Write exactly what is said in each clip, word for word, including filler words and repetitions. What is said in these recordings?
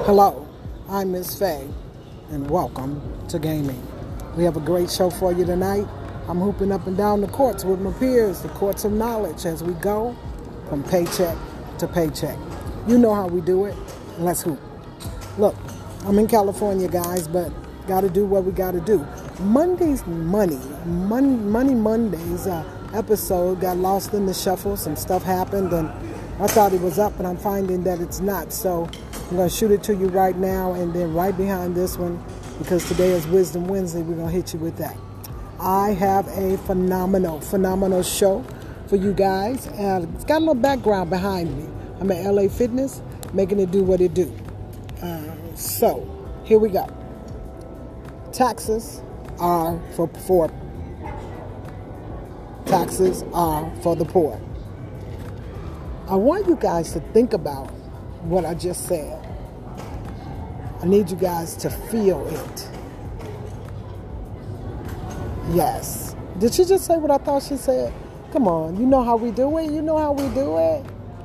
Hello, I'm Miss Faye, and welcome to Gaming. We have a great show for you tonight. I'm hooping up and down the courts with my peers, the courts of knowledge, as we go from paycheck to paycheck. You know how we do it. Let's hoop. Look, I'm in California, guys, but got to do what we got to do. Monday's Money, Mon- Money Mondays uh, episode got lost in the shuffle. Some stuff happened, and I thought it was up, and I'm finding that it's not. So I'm going to shoot it to you right now, and then right behind this one, because today is Wisdom Wednesday, we're going to hit you with that. I have a phenomenal, phenomenal show for you guys. And it's got a little background behind me. I'm at L A Fitness, making it do what it do. Uh, so, here we go. Taxes are for poor. Taxes are for the poor. I want you guys to think about what I just said. I need you guys to feel it. Yes. Did she just say what I thought she said? Come on, you know how we do it. You know how we do it.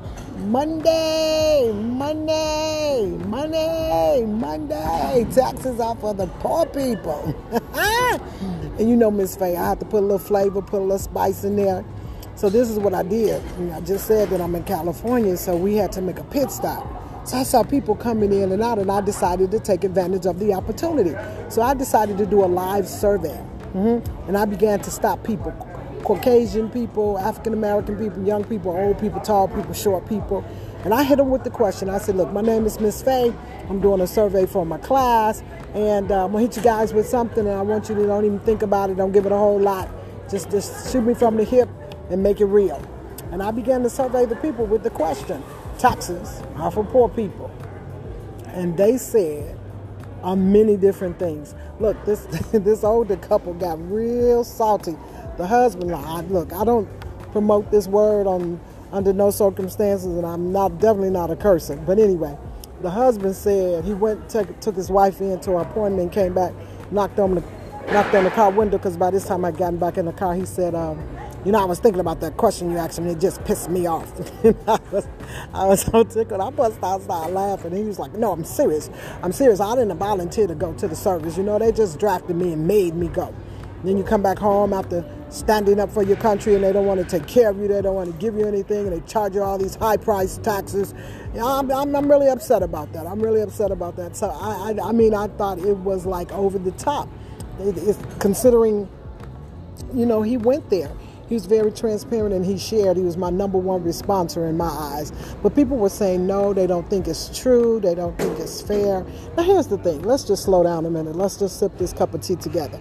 Monday, Monday, Monday, Monday. Taxes are for the poor people. And you know, Miss Faye, I have to put a little flavor, put a little spice in there. So this is what I did. I just said that I'm in California, so we had to make a pit stop. So I saw people coming in and out, and I decided to take advantage of the opportunity. So I decided to do a live survey. Mm-hmm. And I began to stop people. Caucasian people, African-American people, young people, old people, tall people, short people. And I hit them with the question. I said, look, my name is Miss Faye. I'm doing a survey for my class. And uh, I'm going to hit you guys with something, and I want you to don't even think about it. Don't give it a whole lot. Just, just shoot me from the hip and make it real. And I began to survey the people with the question, taxes are for poor people. And they said uh, many different things. Look, this this older couple got real salty. The husband, like, look, I don't promote this word on under no circumstances, and I'm not definitely not a cursor. But anyway, the husband said he went took, took his wife into an appointment and came back, knocked on the knocked on the car window, because by this time I gotten back in the car. He said, um, you know, I was thinking about that question you asked me, and it just pissed me off. I, was, I was so tickled. I bust out, started laughing. He was like, no, I'm serious. I'm serious. I didn't volunteer to go to the service. You know, they just drafted me and made me go. Then you come back home after standing up for your country, and they don't want to take care of you. They don't want to give you anything, and they charge you all these high-priced taxes. You know, I'm, I'm, I'm really upset about that. I'm really upset about that. So, I, I, I mean, I thought it was like over the top. It, it's considering, you know, he went there. He was very transparent, and he shared. He was my number one responder in my eyes. But people were saying, no, they don't think it's true. They don't think it's fair. Now, here's the thing. Let's just slow down a minute. Let's just sip this cup of tea together.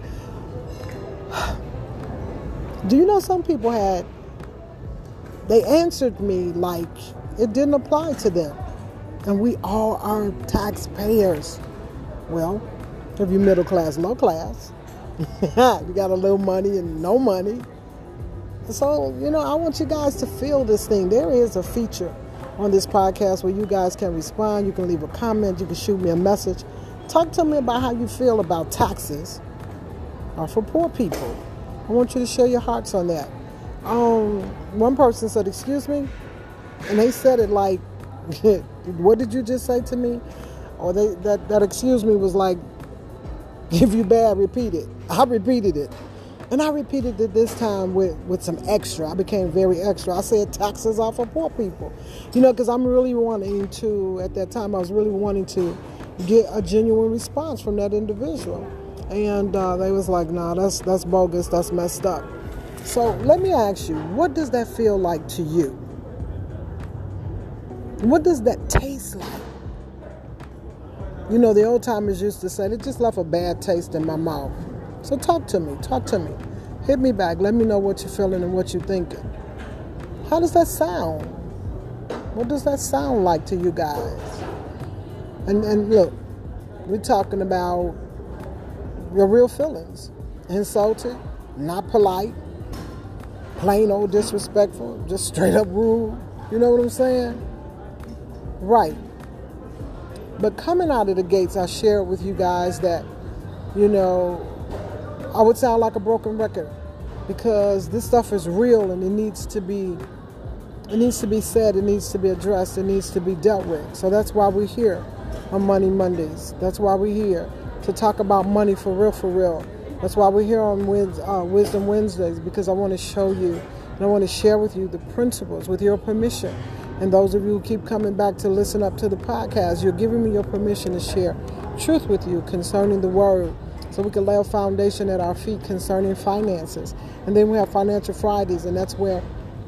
Do you know some people had, they answered me like it didn't apply to them. And we all are taxpayers. Well, if you're middle class, low class, you got a little money and no money. So, you know, I want you guys to feel this thing. There is a feature on this podcast where you guys can respond. You can leave a comment. You can shoot me a message. Talk to me about how you feel about taxes are for poor people. I want you to share your hearts on that. Um, one person said, excuse me? And they said it like, what did you just say to me? Or they that, that excuse me was like, if you bad, repeat it. I repeated it. And I repeated it this time with, with some extra. I became very extra. I said taxes are for poor people. You know, because I'm really wanting to, at that time, I was really wanting to get a genuine response from that individual. And uh, they was like, nah, that's, that's bogus. That's messed up. So let me ask you, what does that feel like to you? What does that taste like? You know, the old timers used to say, it just left a bad taste in my mouth. So talk to me, talk to me. Hit me back. Let me know what you're feeling and what you're thinking. How does that sound? What does that sound like to you guys? And and look, we're talking about your real feelings. Insulted, not polite, plain old disrespectful, just straight up rude. You know what I'm saying? Right. But coming out of the gates, I shared with you guys that, you know, I would sound like a broken record, because this stuff is real and it needs to be It needs to be said. It needs to be addressed. It needs to be dealt with. So that's why we're here. on Money Mondays. That's why we're here, to talk about money for real, for real. That's why we're here on uh, Wisdom Wednesdays, because I want to show you and I want to share with you the principles with your permission. And those of you who keep coming back to listen up to the podcast, you're giving me your permission to share truth with you concerning the word, so we can lay a foundation at our feet concerning finances. And then we have Financial Fridays, and that's where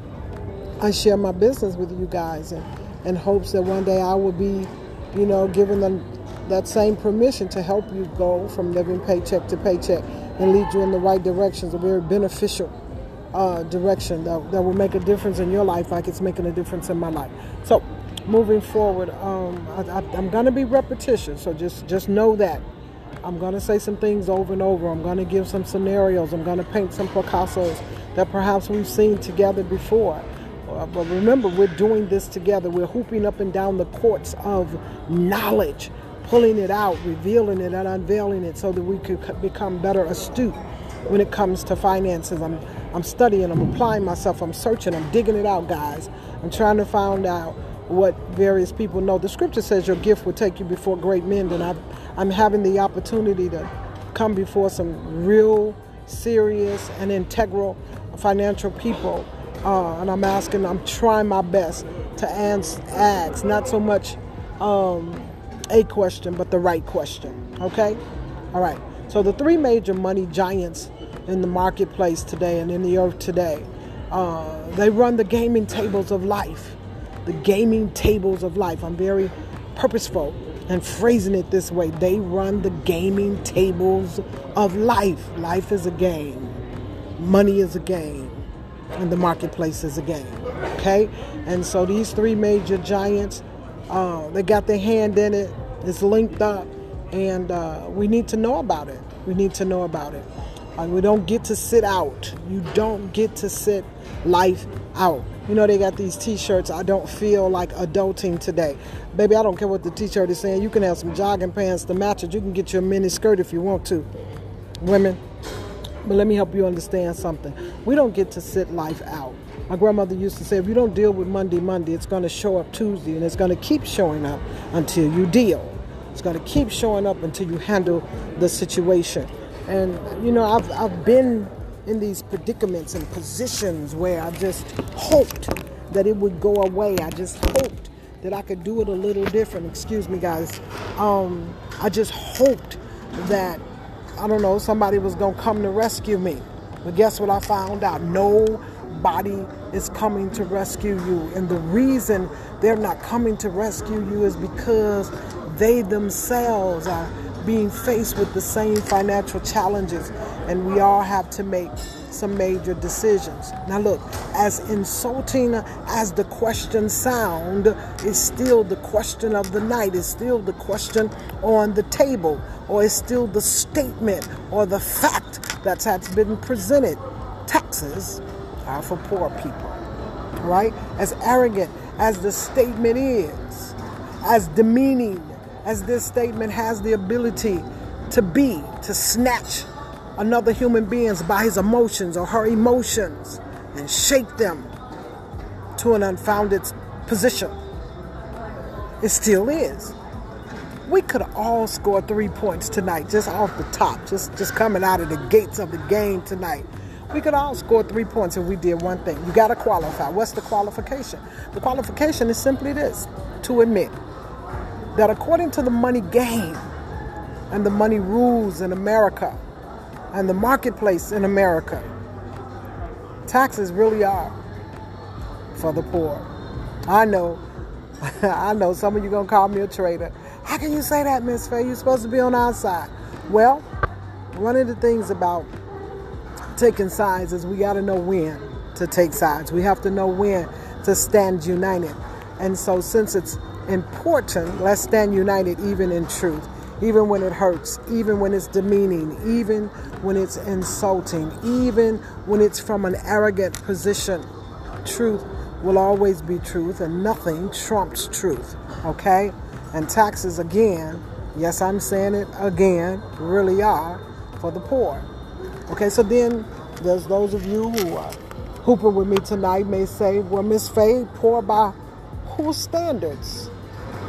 I share my business with you guys, and in hopes that one day I will be, you know, given them that same permission to help you go from living paycheck to paycheck and lead you in the right directions, a very beneficial uh, direction that, that will make a difference in your life like it's making a difference in my life. So moving forward, um, I, I, I'm going to be repetitious, so just, just know that. I'm going to say some things over and over. I'm going to give some scenarios. I'm going to paint some Picassos that perhaps we've seen together before. Uh, but remember, we're doing this together. We're hooping up and down the courts of knowledge, pulling it out, revealing it, and unveiling it so that we could become better astute when it comes to finances. I'm, I'm studying, I'm applying myself, I'm searching, I'm digging it out, guys. I'm trying to find out what various people know. The scripture says your gift will take you before great men, and I've, I'm having the opportunity to come before some real, serious, and integral financial people. Uh, and I'm asking, I'm trying my best to ans- ask, not so much um, a question, but the right question. Okay? All right. So the three major money giants in the marketplace today and in the earth today, uh, they run the gaming tables of life. The gaming tables of life. I'm very purposeful and phrasing it this way. They run the gaming tables of life. Life is a game. Money is a game. And the marketplace is a game. Okay? And so these three major giants, uh, they got their hand in it. It's linked up. And uh, we need to know about it. We need to know about it. Uh, we don't get to sit out. You don't get to sit life out. You know, they got these t-shirts, I don't feel like adulting today. Baby, I don't care what the t-shirt is saying. You can have some jogging pants to match it. You can get your mini skirt if you want to. Women. But let me help you understand something. We don't get to sit life out. My grandmother used to say, if you don't deal with Monday, Monday, it's going to show up Tuesday, and it's going to keep showing up until you deal. It's going to keep showing up until you handle the situation. And, you know, I've I've been in these predicaments and positions where I just hoped that it would go away. I just hoped that I could do it a little different. Excuse me, guys. Um, I just hoped that, I don't know, somebody was going to come to rescue me. But guess what I found out? Nobody is coming to rescue you. And the reason they're not coming to rescue you is because they themselves are being faced with the same financial challenges, and we all have to make some major decisions. Now look, as insulting as the question sound, it's still the question of the night. It's still the question on the table, or it's still the statement or the fact that's has been presented. Taxes are for poor people, right? As arrogant as the statement is, as demeaning as this statement has the ability to be, to snatch another human being by his emotions or her emotions and shake them to an unfounded position. It still is. We could have all scored three points tonight, just off the top, just, just coming out of the gates of the game tonight. We could all score three points if we did one thing. You got to qualify. What's the qualification? The qualification is simply this: to admit that according to the money game and the money rules in America and the marketplace in America, taxes really are for the poor. I know, I know some of you going to call me a traitor. How can you say that, Miss Faye? You're supposed to be on our side. Well, one of the things about taking sides is we got to know when to take sides. We have to know when to stand united. And so since it's important, let's stand united even in truth, even when it hurts, even when it's demeaning, even when it's insulting, even when it's from an arrogant position. Truth will always be truth, and nothing trumps truth, okay? And taxes, again, yes, I'm saying it again, really are for the poor. Okay, so then there's those of you who are hooping with me tonight may say, well, Miss Faye, poor by whose standards?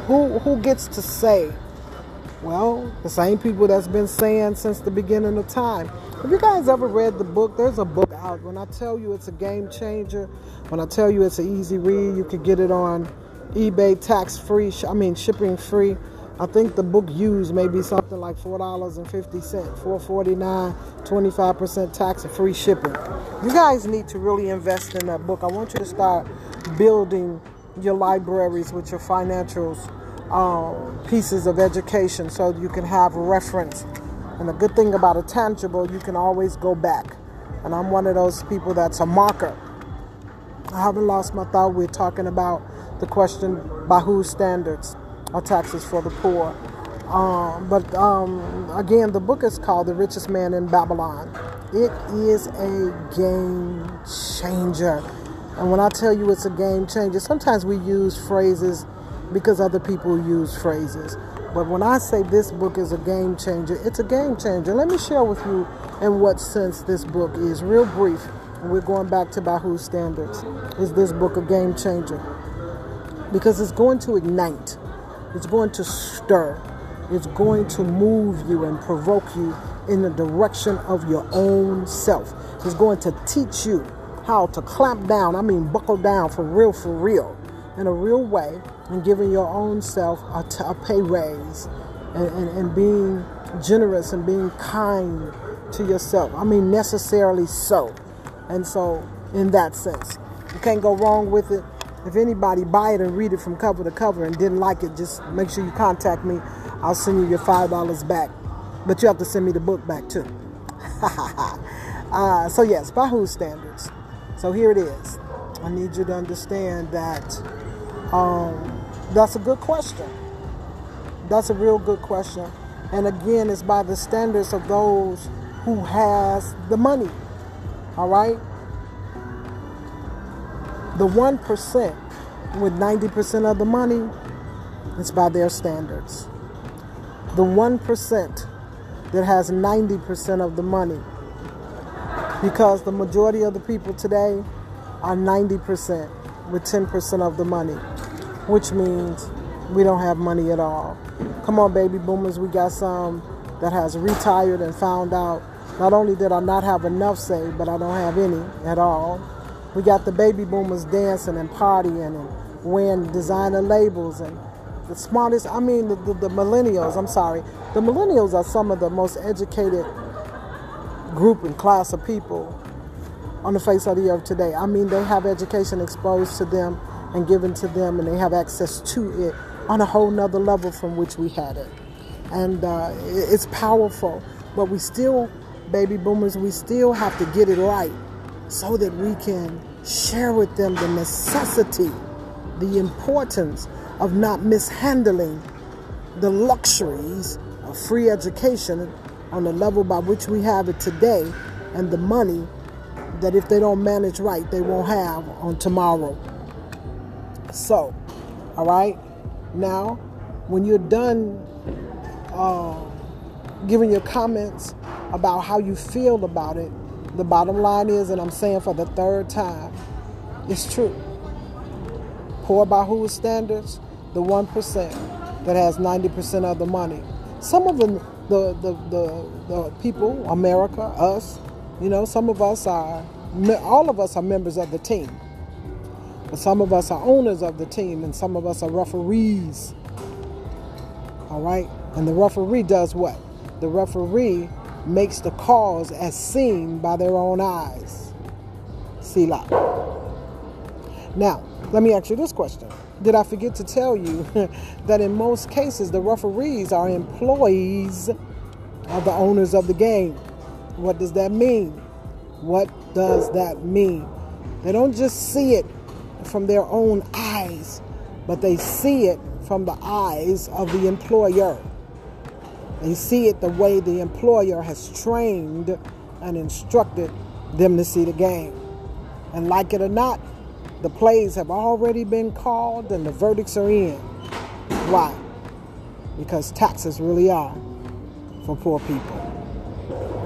who who gets to say? Well, the same people that's been saying since the beginning of time. Have you guys ever read the book? There's a book out. When I tell you it's a game changer, when I tell you it's an easy read, you could get it on eBay tax free, I mean shipping free. I think the book used may be something like four dollars and fifty cents, four forty-nine, twenty-five percent tax and free shipping. You guys need to really invest in that book. I want you to start building your libraries with your financials, um, pieces of education, so you can have reference. And the good thing about a tangible, you can always go back. And I'm one of those people that's a marker. I haven't lost my thought. We're talking about the question, by whose standards are taxes for the poor? Um, but um, again, the book is called The Richest Man in Babylon. It is a game changer. And when I tell you it's a game changer, sometimes we use phrases because other people use phrases. But when I say this book is a game changer, it's a game changer. Let me share with you in what sense this book is. Real brief, and we're going back to by whose standards is this book a game changer? Because it's going to ignite. It's going to stir. It's going to move you and provoke you in the direction of your own self. It's going to teach you how to clamp down, I mean buckle down for real, for real, in a real way, and giving your own self a, t- a pay raise, and, and, and being generous and being kind to yourself. I mean necessarily so. And so in that sense, you can't go wrong with it. If anybody buy it and read it from cover to cover and didn't like it, just make sure you contact me. I'll send you your five dollars back. But you have to send me the book back too. uh, so yes, by whose standards? So here it is. I need you to understand that um, that's a good question. That's a real good question. And again, it's by the standards of those who has the money. All right? The one percent with ninety percent of the money, it's by their standards. The one percent that has ninety percent of the money, because the majority of the people today are ninety percent with ten percent of the money, which means we don't have money at all. Come on, baby boomers, we got some that has retired and found out, not only did I not have enough saved, but I don't have any at all. We got the baby boomers dancing and partying and wearing designer labels, and the smartest, I mean the, the, the millennials, I'm sorry. The millennials are some of the most educated group and class of people on the face of the earth today. I mean, they have education exposed to them and given to them, and they have access to it on a whole nother level from which we had it. And uh, it's powerful, but we still, baby boomers, we still have to get it right, so that we can share with them the necessity, the importance of not mishandling the luxuries of free education on the level by which we have it today, and the money that if they don't manage right, they won't have on tomorrow. So, all right, now, when you're done uh, giving your comments about how you feel about it, the bottom line is, and I'm saying for the third time, it's true. Poor by whose standards? The one percent that has ninety percent of the money. Some of them, the, the, the, the people, America, us, you know, some of us are, all of us are members of the team. But some of us are owners of the team, and some of us are referees. All right? And the referee does what? The referee makes the calls as seen by their own eyes. Selah. Now, let me ask you this question. Did I forget to tell you that in most cases, the referees are employees of the owners of the game? What does that mean? What does that mean? They don't just see it from their own eyes, but they see it from the eyes of the employer. They see it the way the employer has trained and instructed them to see the game. And like it or not, the plays have already been called and the verdicts are in. Why? Because taxes really are for poor people.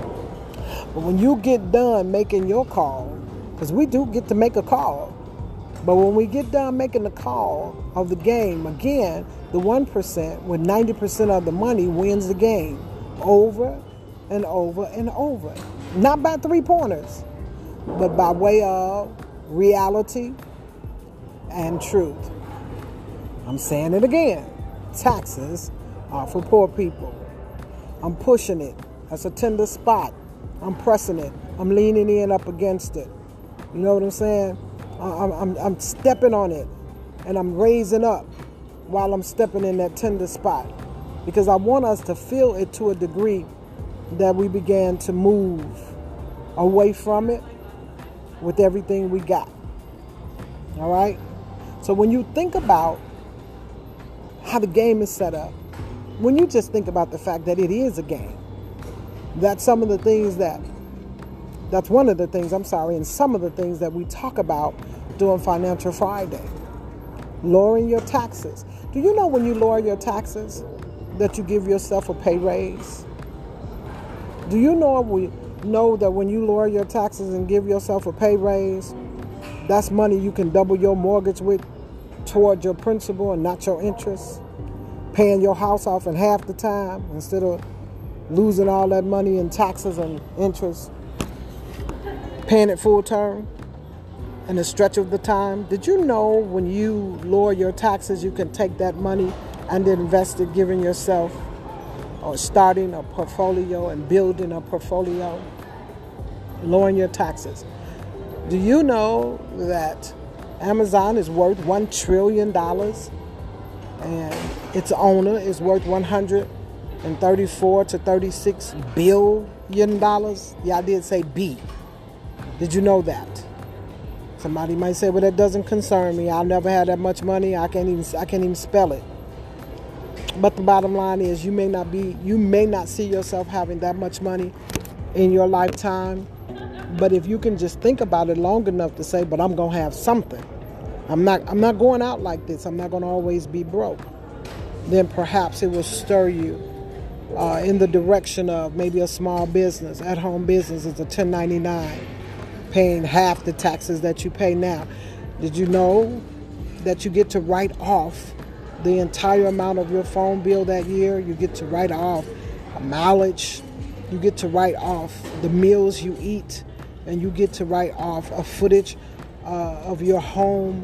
But when you get done making your call, because we do get to make a call, But when we get done making the call of the game, again, the one percent with ninety percent of the money wins the game over and over and over. Not by three-pointers, but by way of reality and truth. I'm saying it again. Taxes are for poor people. I'm pushing it. That's a tender spot. I'm pressing it. I'm leaning in up against it. You know what I'm saying? I'm, I'm, I'm stepping on it, and I'm raising up while I'm stepping in that tender spot, because I want us to feel it to a degree that we began to move away from it with everything we got. All right? So when you think about how the game is set up, when you just think about the fact that it is a game, that's some of the things that, that's one of the things, I'm sorry, and some of the things that we talk about during Financial Friday. Lowering your taxes. Do you know when you lower your taxes that you give yourself a pay raise? Do you know we know that when you lower your taxes and give yourself a pay raise, that's money you can double your mortgage with toward your principal and not your interest? Paying your house off in half the time instead of losing all that money in taxes and interest. Paying it full term in a stretch of the time. Did you know when you lower your taxes, you can take that money and invest it, giving yourself or starting a portfolio and building a portfolio? Lowering your taxes. Do you know that Amazon is worth one trillion dollars and its owner is worth one hundred thirty-four to thirty-six billion dollars? Yeah, I did say B. Did you know that? Somebody might say, well, that doesn't concern me. I'll never have that much money. I can't even I can't even spell it. But the bottom line is you may not be you may not see yourself having that much money in your lifetime. But if you can just think about it long enough to say, but I'm gonna have something. I'm not I'm not going out like this. I'm not gonna always be broke. Then perhaps it will stir you uh, in the direction of maybe a small business, at-home business. It's a ten ninety-nine. Paying half the taxes that you pay now. Did you know that you get to write off the entire amount of your phone bill that year? You get to write off mileage. You get to write off the meals you eat. And you get to write off a footage uh, of your home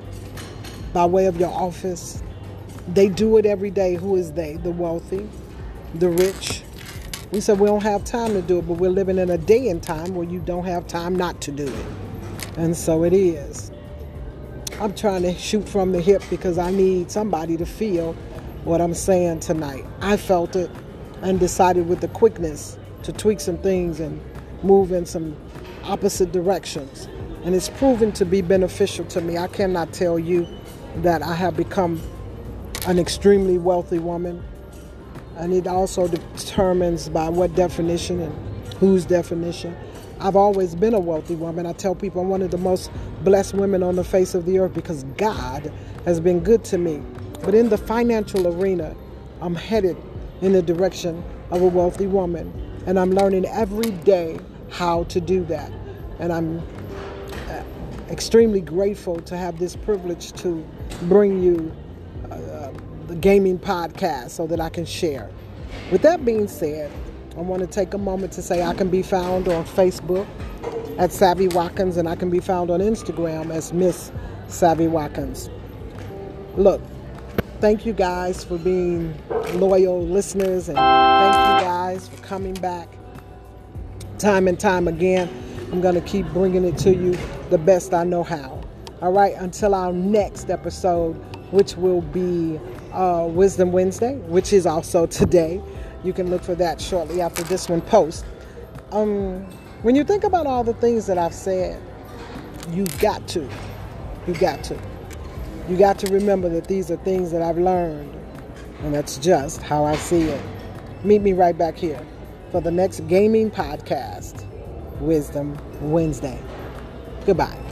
by way of your office. They do it every day. Who is they? The wealthy, the rich. We said we don't have time to do it, but we're living in a day and time where you don't have time not to do it. And so it is. I'm trying to shoot from the hip because I need somebody to feel what I'm saying tonight. I felt it and decided with the quickness to tweak some things and move in some opposite directions. And it's proven to be beneficial to me. I cannot tell you that I have become an extremely wealthy woman. And it also determines by what definition and whose definition. I've always been a wealthy woman. I tell people I'm one of the most blessed women on the face of the earth because God has been good to me. But in the financial arena, I'm headed in the direction of a wealthy woman. And I'm learning every day how to do that. And I'm extremely grateful to have this privilege to bring you uh, the gaming podcast so that I can share. With that being said, I want to take a moment to say I can be found on Facebook at Savvy Watkins, and I can be found on Instagram as Miss Savvy Watkins. Look, thank you guys for being loyal listeners, and thank you guys for coming back time and time again. I'm going to keep bringing it to you the best I know how. All right, until our next episode, which will be uh, Wisdom Wednesday, which is also today. You can look for that shortly after this one posts. Um, when you think about all the things that I've said, you got to, you got to, you got to remember that these are things that I've learned, and that's just how I see it. Meet me right back here for the next gaming podcast, Wisdom Wednesday. Goodbye.